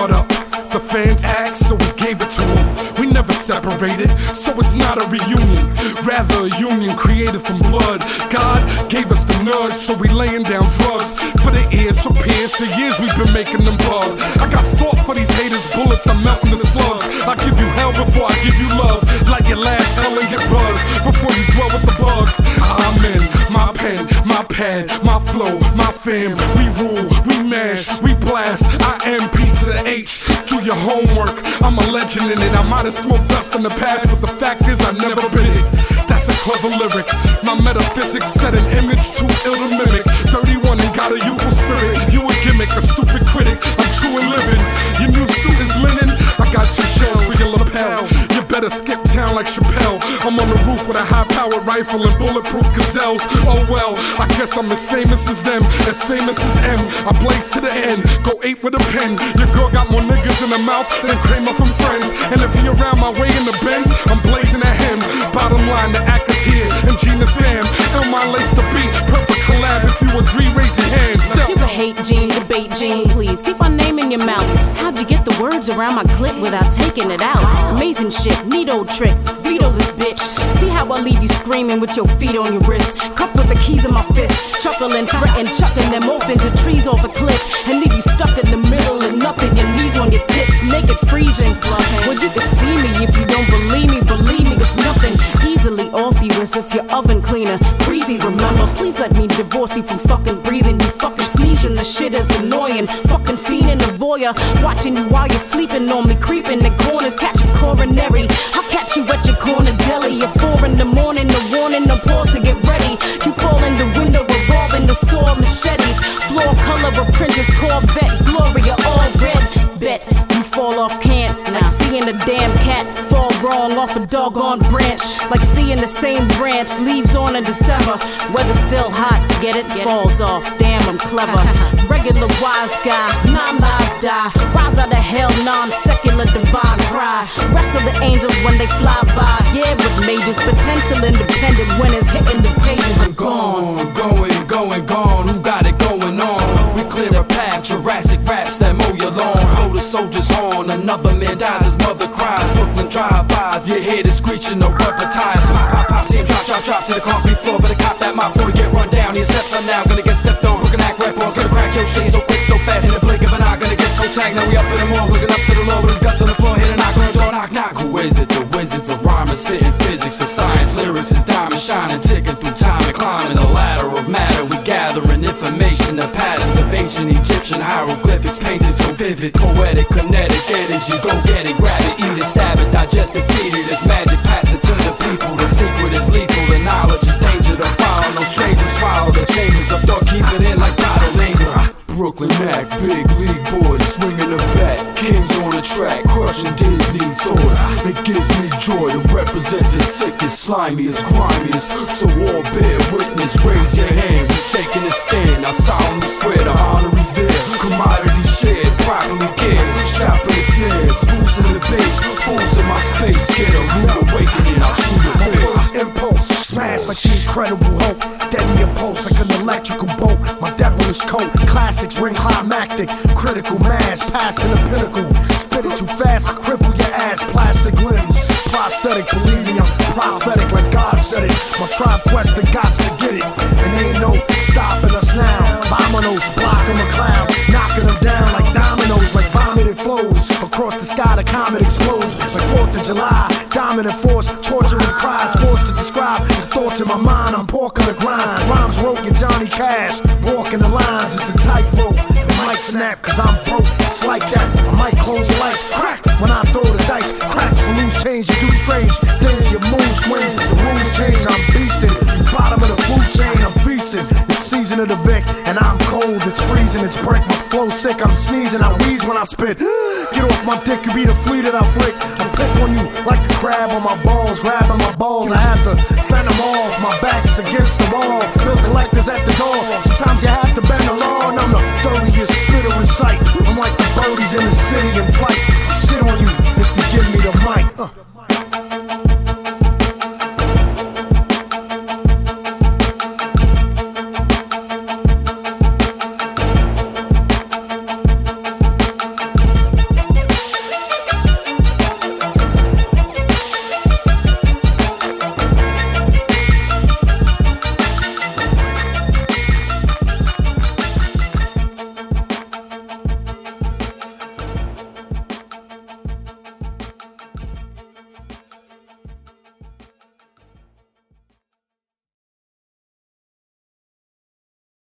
guard up. The fans asked, so we gave it to them. We never separated, so it's not a reunion. Rather a union created from blood. God gave us the nudge, so we laying down drugs. For the ears, for peers, for years we've been making them bug. I got salt for these haters, bullets, I'm melting the slugs. I give you hell before I give you love. Like your last hell and get buzzed before you dwell with the bugs. I'm in my pen, my pad, my flow, my fam. We rule, we mash, we blast. I am P to the H. Do your homework, I'm a legend in it. I might have smoked dust in the past, but the fact is I never bit it. That's a clever lyric. My metaphysics set an image too ill to mimic. 31 and got a youthful spirit. You a gimmick, a stupid critic. I'm true and living. Your new suit is linen. I got 2 shells for your lapel. You better skip town like Chappelle. I'm on the roof with a high-powered rifle and bulletproof gazelles. Oh well, I guess I'm as famous as them, as famous as M. I blaze to the end, go 8 with a pen. Your girl got more niggas in her mouth than Kramer from Friends. And if he around my way in the Benz, I'm blazing at him. Bottom line, the act is here, and Gina's fam. Ill my lace the beat, perfect collab. If you agree, raise your hands. Keep a hate gene, debate gene, please. Keep our name in your mouth. How'd you get the words around my clip without taking it out? Amazing shit, neat old trick. Veto this bitch. See how I leave you screaming with your feet on your wrist. Cuffed with the keys in my fist. Chuckling, threatening, chucking them off into trees off a cliff. And leave you stuck in the middle of nothing. Your knees on your tits, naked freezing. Well, you can see me if you don't believe me, it's nothing. Easily off you as if your oven cleaner. Breezy, remember, please let me divorce you from fucking breathing. You fucking sneezing, the shit is annoying. Fucking fiending a voyeur, watching you while you're sleeping on me, creeping the corners, catch a coronary. I'll catch you at your corner deli at 4 in the morning. The warning, the pause to get ready. You fall in the window, revolving the sword machetes. Floor color, a Princess Corvette, Gloria, all red. Bet you fall off can't, like seeing a damn cat fall wrong off a doggone branch. Like seeing the same branch, leaves on in December. Weather still hot, get it? Falls off, damn I'm clever. Regular wise guy, 9 lives die. Rise out of hell, non-secular divine cry. Wrestle the angels when they fly by. Yeah, with majors, but pencil independent winners hitting the pages. I'm gone. Gone. Who got it going on? We clear the path, Jurassic raps that mow your lawn. Blow the soldiers on, another man dies, his mother cries. Brooklyn drive-bys, your head is screeching, no rubber tires. Pop, see him drop to the concrete floor. Better cop that mop before you get run down. Your steps are now gonna get stepped on. Broken act rap balls, gonna crack your shade so quick, so fast. In the blink of an eye, gonna get toe tagged. Now we up in the morgue, looking up to the Lord with his guts on the floor. Hit a knock on the door, knock. Who is it? The wizards of rhyming, spitting physics of science. Lyrics is diamond shining, ticking through time and climbing the ladder of matter. We gathering information, the patterns of ancient Egyptian hieroglyphics painted so vivid. Poetic, kinetic energy, go get it, grab it, eat it, stab it, digest it, feed it. It's magic, pass it to the people. The secret is lethal, the knowledge is danger to follow. No strangers swallow the chambers of thought, keep it in like God will linger. Brooklyn Mac, big league boys, swinging the bat. Kings on the track, crushing Disney toys. It gives me joy to represent the sickest, slimiest, grimiest. So all bear witness, raise your hand. We're taking a stand, I solemnly swear the honor is there. Commodity shared, properly cared. Shopping the snares, boosting the bass. Fools in my space, get a rude awakening, I'll shoot a face. Impulse, smash like the Incredible Hulk. Deadly impulse like an electrical bolt. My devilish coat, classics ring climactic. Critical mass, passing the pinnacle. Spit it too fast, I cripple your ass. Plastic limbs, prosthetic, believe me, I'm prophetic like God said it. My tribe quest the gods to get it. And ain't no stopping us now. Vominos, blocking the cloud. Knocking them down like dominoes, like vomited flows. Across the sky, the comet explodes. Like 4th of July, dominant force, torturing cries. Forced to describe the thoughts in my mind. I'm pork on the grind. Rhymes wrote your Johnny Cash. Walking the lines, it's a tightrope. It might snap, cause I'm broke. It's like that. I might close the lights, crack when I throw the dice. Cracks for loose change, you do strange things. Your mood swings, the rules change. I'm beastin'. Bottom of the food chain, I'm feasting. It's season of the Vic, and I'm cold. It's freezing, it's break. My flow sick, I'm sneezing. I wheeze when I spit. Get off my dick, you be the flea that I flick. I pick on you like a crab on my balls, grabbing my balls. I have to bend them off. My back's against the wall. Bill collectors at the door. Sometimes you have to bend the law, and I'm the